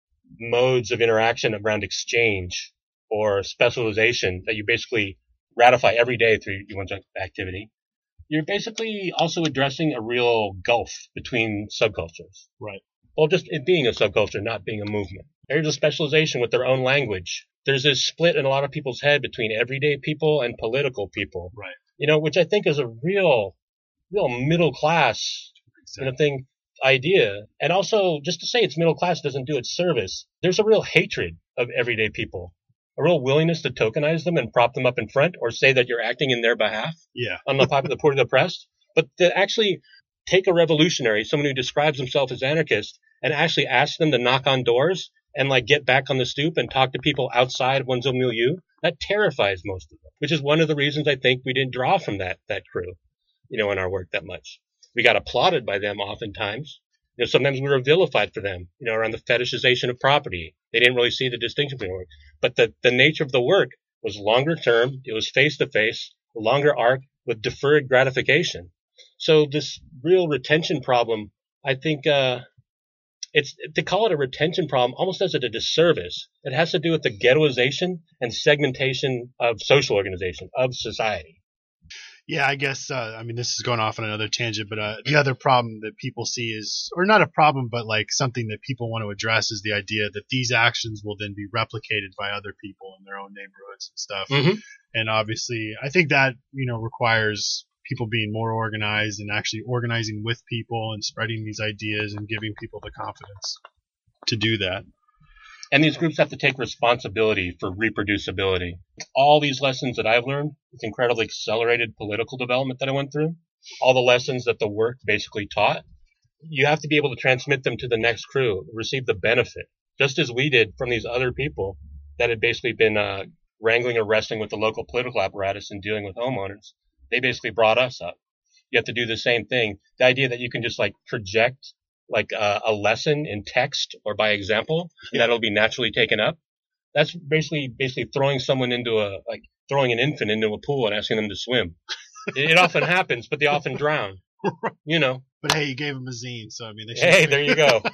modes of interaction around exchange or specialization that you basically ratify every day through one's activity. You're basically also addressing a real gulf between subcultures. Right. Well, just it being a subculture, not being a movement. There's a specialization with their own language. There's this split in a lot of people's head between everyday people and political people. Right. Which I think is a real middle class thing. Idea. And also, just to say it's middle class doesn't do its service. There's a real hatred of everyday people, a real willingness to tokenize them and prop them up in front or say that you're acting in their behalf. Yeah. On the popular, the poor, the oppressed. But to actually take a revolutionary, someone who describes himself as anarchist, and actually ask them to knock on doors and get back on the stoop and talk to people outside of one's own milieu, that terrifies most of them, which is one of the reasons I think we didn't draw from that crew, in our work that much. We got applauded by them oftentimes. Sometimes we were vilified for them, around the fetishization of property. They didn't really see the distinction between work. But the nature of the work was longer term. It was face to face, a longer arc with deferred gratification. So this real retention problem, I think, it's to call it a retention problem almost does it a disservice. It has to do with the ghettoization and segmentation of social organization, of society. Yeah, I guess, I mean, this is going off on another tangent, but the other problem that people see is, or not a problem, but like something that people want to address is the idea that these actions will then be replicated by other people in their own neighborhoods and stuff. Mm-hmm. And obviously, I think that, requires people being more organized and actually organizing with people and spreading these ideas and giving people the confidence to do that. And these groups have to take responsibility for reproducibility. All these lessons that I've learned, this incredibly accelerated political development that I went through, all the lessons that the work basically taught, you have to be able to transmit them to the next crew, receive the benefit, just as we did from these other people that had basically been wrangling or wrestling with the local political apparatus and dealing with homeowners. They basically brought us up. You have to do the same thing. The idea that you can just like project like a lesson in text or by example, and that'll be naturally taken up. That's basically throwing someone into throwing an infant into a pool and asking them to swim. It often happens, but they often drown. But hey, you gave them a zine, so I mean, hey, there you go.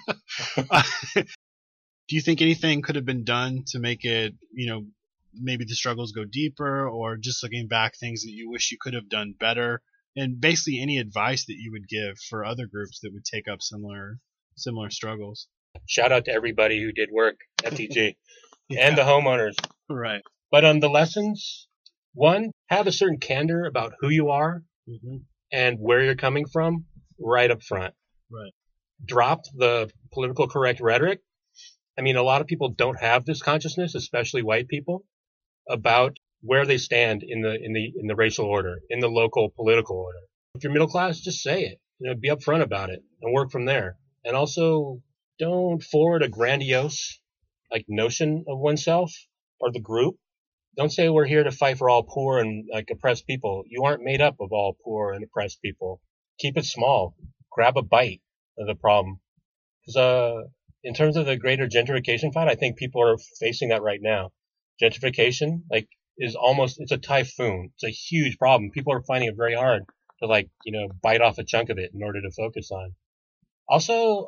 Do you think anything could have been done to make it, maybe the struggles go deeper, or just looking back, things that you wish you could have done better? And basically any advice that you would give for other groups that would take up similar struggles. Shout out to everybody who did work at FTG and the homeowners. Right. But on the lessons, one, have a certain candor about who you are and where you're coming from right up front. Right. Drop the political correct rhetoric. I mean, a lot of people don't have this consciousness, especially white people, about where they stand in the racial order, in the local political order. If you're middle class, just say it. Be upfront about it and work from there. And also, don't forward a grandiose notion of oneself or the group. Don't say we're here to fight for all poor and oppressed people. You aren't made up of all poor and oppressed people. Keep it small. Grab a bite of the problem. Because in terms of the greater gentrification fight, I think people are facing that right now. Gentrification, it's a typhoon. It's a huge problem. People are finding it very hard to bite off a chunk of it in order to focus on. Also,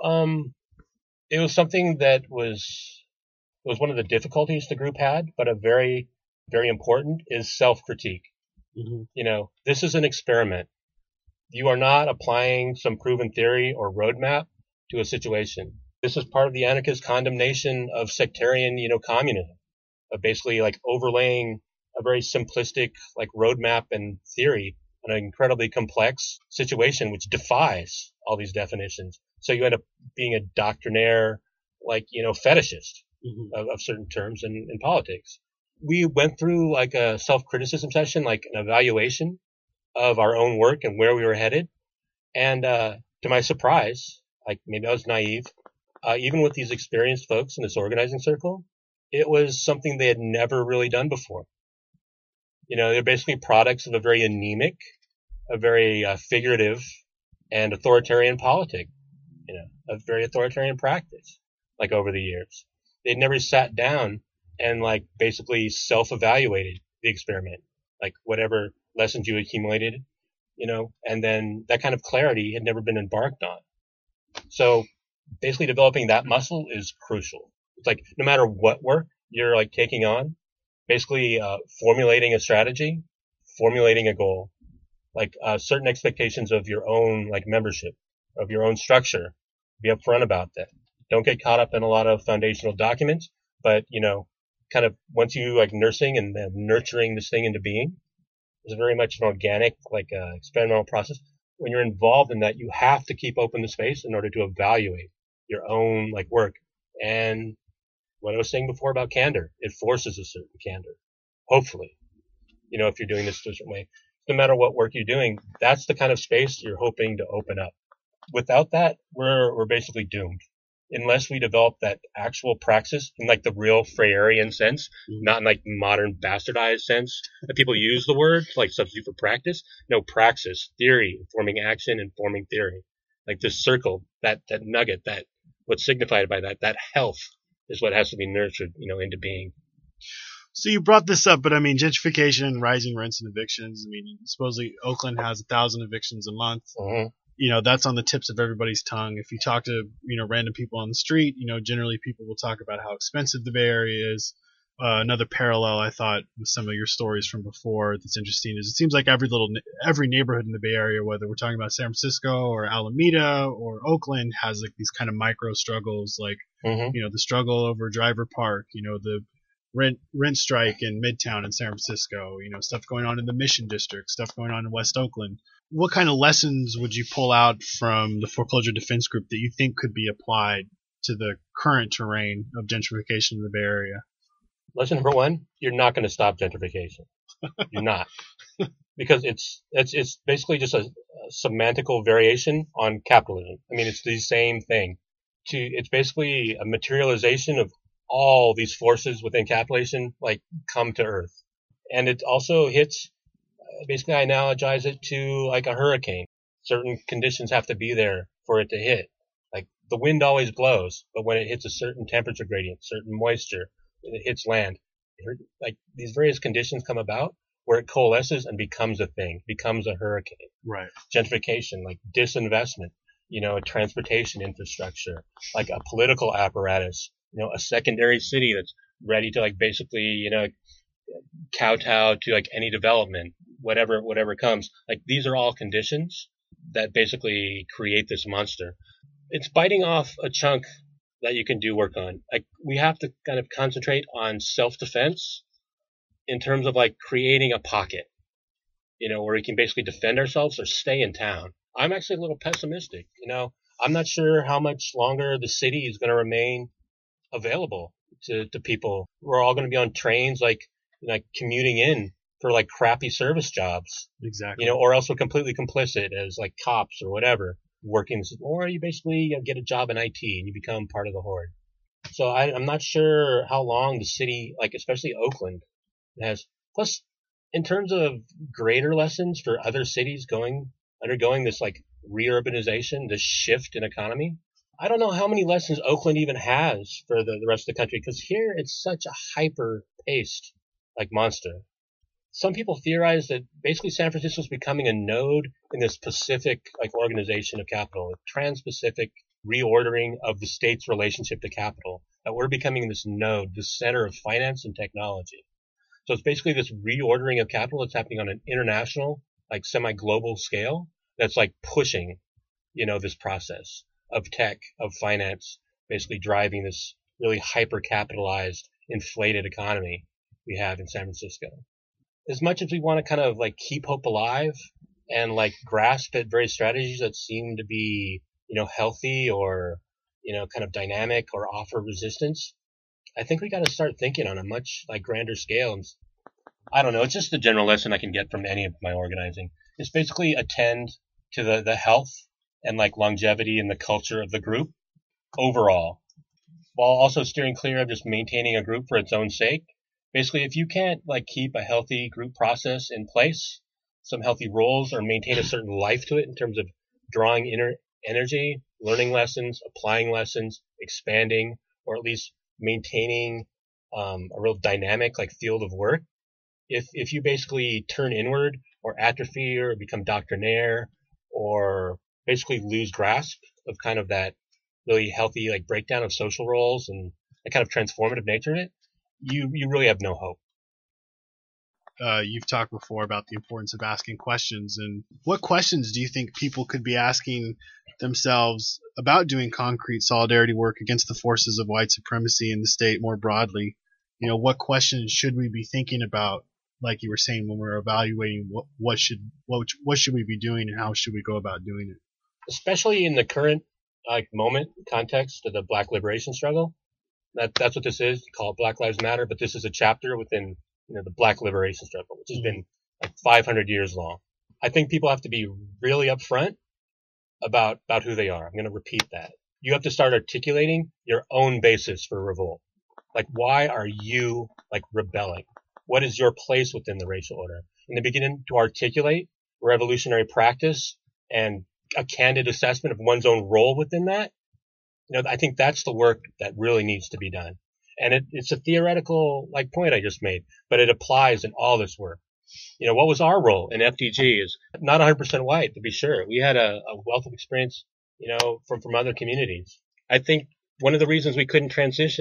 it was something that was one of the difficulties the group had, but a very, very important is self-critique. Mm-hmm. This is an experiment. You are not applying some proven theory or roadmap to a situation. This is part of the anarchist condemnation of sectarian, communism, of basically overlaying a very simplistic roadmap and theory on an incredibly complex situation which defies all these definitions. So you end up being a doctrinaire, fetishist of certain terms in politics. We went through a self-criticism session, an evaluation of our own work and where we were headed. And to my surprise, maybe I was naive, even with these experienced folks in this organizing circle, it was something they had never really done before. They're basically products of a very anemic, a very figurative and authoritarian politic, a very authoritarian practice, over the years. They'd never sat down and basically self-evaluated the experiment, whatever lessons you accumulated, and then that kind of clarity had never been embarked on. So basically developing that muscle is crucial. It's no matter what work you're taking on, basically formulating a strategy, formulating a goal, certain expectations of your own membership, of your own structure. Be upfront about that. Don't get caught up in a lot of foundational documents, but kind of once you nursing and nurturing this thing into being, it's very much an organic experimental process. When you're involved in that, you have to keep open the space in order to evaluate your own work. And what I was saying before about candor, it forces a certain candor. Hopefully, if you're doing this a certain way, no matter what work you're doing, that's the kind of space you're hoping to open up. Without that, we're basically doomed. Unless we develop that actual praxis in the real Freirean sense, not in modern bastardized sense that people use the word to substitute for practice. No, praxis, theory, forming action and forming theory. This circle, that nugget, that what's signified by that health is what has to be nurtured, into being. So you brought this up, but I mean, gentrification, rising rents and evictions. I mean, supposedly Oakland has 1,000 evictions a month. Mm-hmm. That's on the tips of everybody's tongue. If you talk to, random people on the street, generally people will talk about how expensive the Bay Area is. another parallel I thought with some of your stories from before that's interesting is it seems like every neighborhood in the Bay Area, whether we're talking about San Francisco or Alameda or Oakland, has like these kind of micro struggles, like the struggle over Driver Park, the rent strike in Midtown in San Francisco, stuff going on in the Mission District, stuff going on in West Oakland. What kind of lessons would you pull out from the Foreclosure Defense Group that you think could be applied to the current terrain of gentrification in the Bay Area? Lesson number one, you're not going to stop gentrification. You're not. Because it's basically just a semantical variation on capitalism. I mean, it's the same thing. It's basically a materialization of all these forces within capitalism, like, come to earth. And it also hits, basically I analogize it to like a hurricane. Certain conditions have to be there for it to hit. Like, the wind always blows, but when it hits a certain temperature gradient, certain moisture, it hits land, like, these various conditions come about where it coalesces and becomes a thing, becomes a hurricane. Right. Gentrification, like disinvestment, a transportation infrastructure, like a political apparatus, a secondary city that's ready to, like, basically, kowtow to, like, any development, whatever comes. Like, these are all conditions that basically create this monster. It's biting off a chunk that you can do work on. Like, we have to kind of concentrate on self-defense in terms of, like, creating a pocket, where we can basically defend ourselves or stay in town. I'm actually a little pessimistic. I'm not sure how much longer the city is going to remain available to people. We're all going to be on trains, like commuting in for, like, crappy service jobs. Exactly. Or else we're completely complicit as, like, cops or whatever. Or you basically get a job in IT and you become part of the horde. So I'm not sure how long the city, like, especially Oakland, has. Plus, in terms of greater lessons for other cities undergoing this, like, reurbanization, this shift in economy, I don't know how many lessons Oakland even has for the rest of the country, because here it's such a hyper-paced, like, monster. Some people theorize that basically San Francisco is becoming a node in this Pacific, like, organization of capital, a trans-Pacific reordering of the state's relationship to capital, that we're becoming this node, the center of finance and technology. So it's basically this reordering of capital that's happening on an international, like, semi-global scale that's, like, pushing, this process of tech, of finance, basically driving this really hyper-capitalized, inflated economy we have in San Francisco. As much as we want to kind of, like, keep hope alive and, like, grasp at various strategies that seem to be, healthy or, kind of dynamic or offer resistance, I think we got to start thinking on a much, like, grander scale. And I don't know, it's just the general lesson I can get from any of my organizing. It's basically attend to the health and, like, longevity and the culture of the group overall, while also steering clear of just maintaining a group for its own sake. Basically, if you can't, like, keep a healthy group process in place, some healthy roles, or maintain a certain life to it in terms of drawing inner energy, learning lessons, applying lessons, expanding, or at least maintaining a real dynamic, like, field of work, if you basically turn inward or atrophy or become doctrinaire or basically lose grasp of kind of that really healthy, like, breakdown of social roles and the kind of transformative nature of it, you really have no hope. You've talked before about the importance of asking questions, and what questions do you think people could be asking themselves about doing concrete solidarity work against the forces of white supremacy in the state more broadly? What questions should we be thinking about, like you were saying, when we're evaluating what should we be doing and how should we go about doing it? Especially in the current, like, moment context of the Black liberation struggle. That's what this is. Call it Black Lives Matter, but this is a chapter within, the Black liberation struggle, which has been, like, 500 years long. I think people have to be really upfront about who they are. I'm going to repeat that. You have to start articulating your own basis for revolt. Like, why are you, like, rebelling? What is your place within the racial order? And to begin to articulate revolutionary practice and a candid assessment of one's own role within that, I think that's the work that really needs to be done. And it's a theoretical, like, point I just made, but it applies in all this work. What was our role in FDG is not 100% white, to be sure. We had a wealth of experience, from other communities. I think one of the reasons we couldn't transition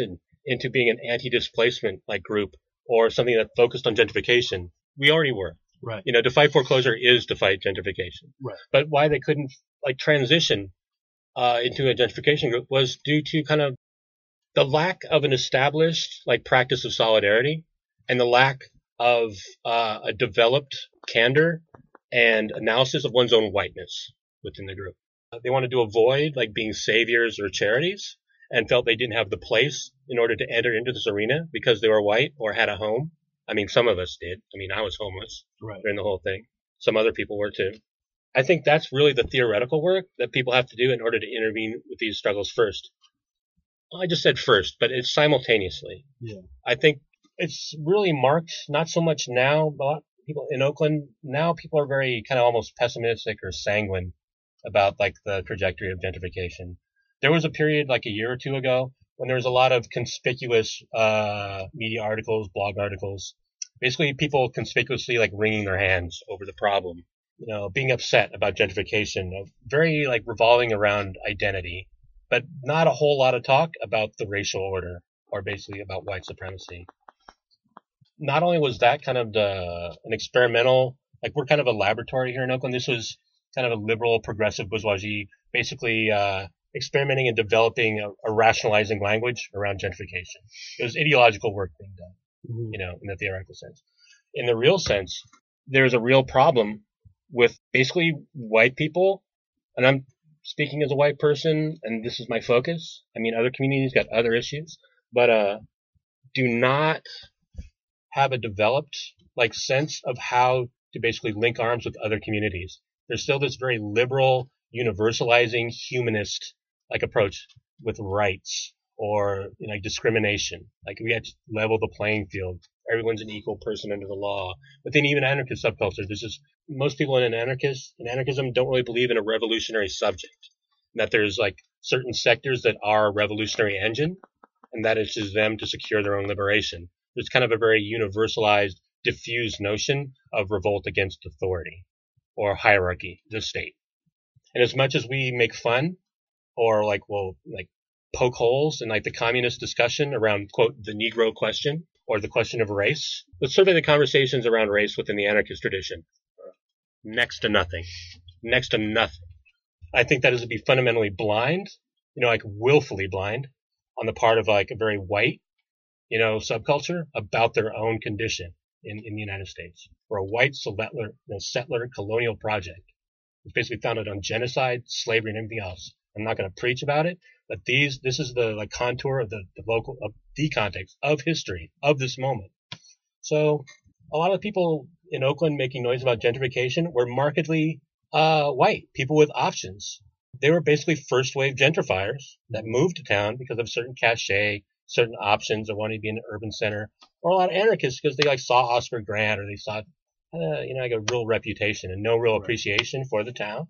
into being an anti-displacement like group or something that focused on gentrification. We already were. Right. To fight foreclosure is to fight gentrification. Right. But why they couldn't transition into a gentrification group was due to kind of the lack of an established practice of solidarity and the lack of a developed candor and analysis of one's own whiteness within the group. They wanted to avoid being saviors or charities and felt they didn't have the place in order to enter into this arena because they were white or had a home. I mean, some of us did. I mean, I was homeless during the whole thing. Some other people were too. I think that's really the theoretical work that people have to do in order to intervene with these struggles first. I just said first, but it's simultaneously. Yeah. I think it's really marked not so much now, but people in Oakland, now people are very kind of almost pessimistic or sanguine about the trajectory of gentrification. There was a period a year or two ago when there was a lot of conspicuous media articles, blog articles, basically people conspicuously wringing their hands over the problem, being upset about gentrification, very revolving around identity, but not a whole lot of talk about the racial order or basically about white supremacy. Not only was that kind of an experimental, we're kind of a laboratory here in Oakland. This was kind of a liberal, progressive bourgeoisie, basically experimenting and developing a rationalizing language around gentrification. It was ideological work being done, in the theoretical sense. In the real sense, there's a real problem with basically white people, and I'm speaking as a white person, and this is my focus. I mean, other communities got other issues, but do not have a developed sense of how to basically link arms with other communities. There's still this very liberal, universalizing, humanist approach with rights or discrimination. We had to level the playing field. Everyone's an equal person under the law. But then even anarchist subculture, most people in anarchism don't really believe in a revolutionary subject. That there's certain sectors that are a revolutionary engine, and that it's just them to secure their own liberation. There's kind of a very universalized, diffused notion of revolt against authority or hierarchy, the state. And as much as we make fun or poke holes in the communist discussion around, quote, the Negro question or the question of race, let's survey the conversations around race within the anarchist tradition. Next to nothing. Next to nothing. I think that is to be fundamentally blind, willfully blind on the part of a very white, subculture about their own condition in the United States. We're a white settler colonial project. It's basically founded on genocide, slavery, and everything else. I'm not going to preach about it, but this is the contour of the context of history of this moment. So a lot of people in Oakland making noise about gentrification were markedly white, people with options. They were basically first wave gentrifiers that moved to town because of certain cachet, certain options, or wanting to be in an urban center, or a lot of anarchists because they saw Oscar Grant or they saw a real reputation and no real appreciation for the town.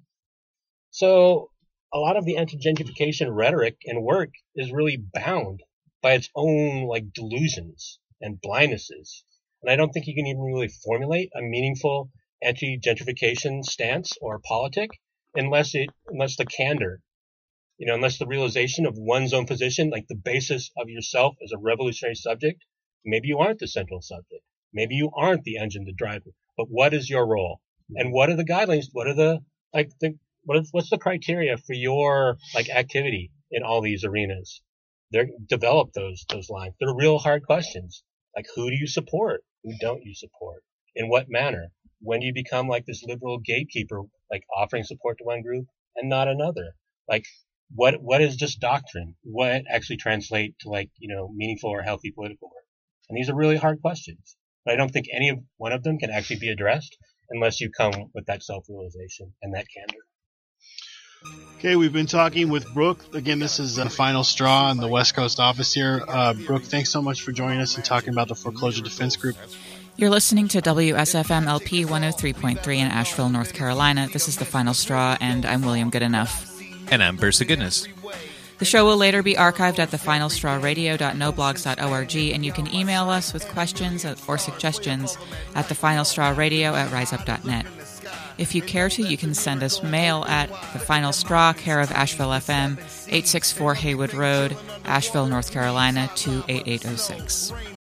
So a lot of the anti-gentrification rhetoric and work is really bound by its own delusions and blindnesses. And I don't think you can even really formulate a meaningful anti-gentrification stance or politic unless the candor, unless the realization of one's own position, the basis of yourself as a revolutionary subject. Maybe you aren't the central subject. Maybe you aren't the engine to drive it. But what is your role? And what are the guidelines? What are the what's the criteria for your activity in all these arenas? Develop those lines. They're real hard questions. Who do you support? Who don't you support? In what manner? When do you become this liberal gatekeeper, offering support to one group and not another? What is just doctrine? What actually translate to meaningful or healthy political work? And these are really hard questions. But I don't think any one of them can actually be addressed unless you come with that self-realization and that candor. Okay, we've been talking with Brooke. Again, this is the Final Straw in the West Coast office here. Brooke, thanks so much for joining us and talking about the Foreclosure Defense Group. You're listening to WSFM LP 103.3 in Asheville, North Carolina. This is the Final Straw, and I'm William Goodenough. And I'm Bursa Goodness. The show will later be archived at thefinalstrawradio.noblogs.org, and you can email us with questions or suggestions at thefinalstrawradio@riseup.net. If you care to, you can send us mail at The Final Straw, care of Asheville FM, 864 Haywood Road, Asheville, North Carolina, 28806.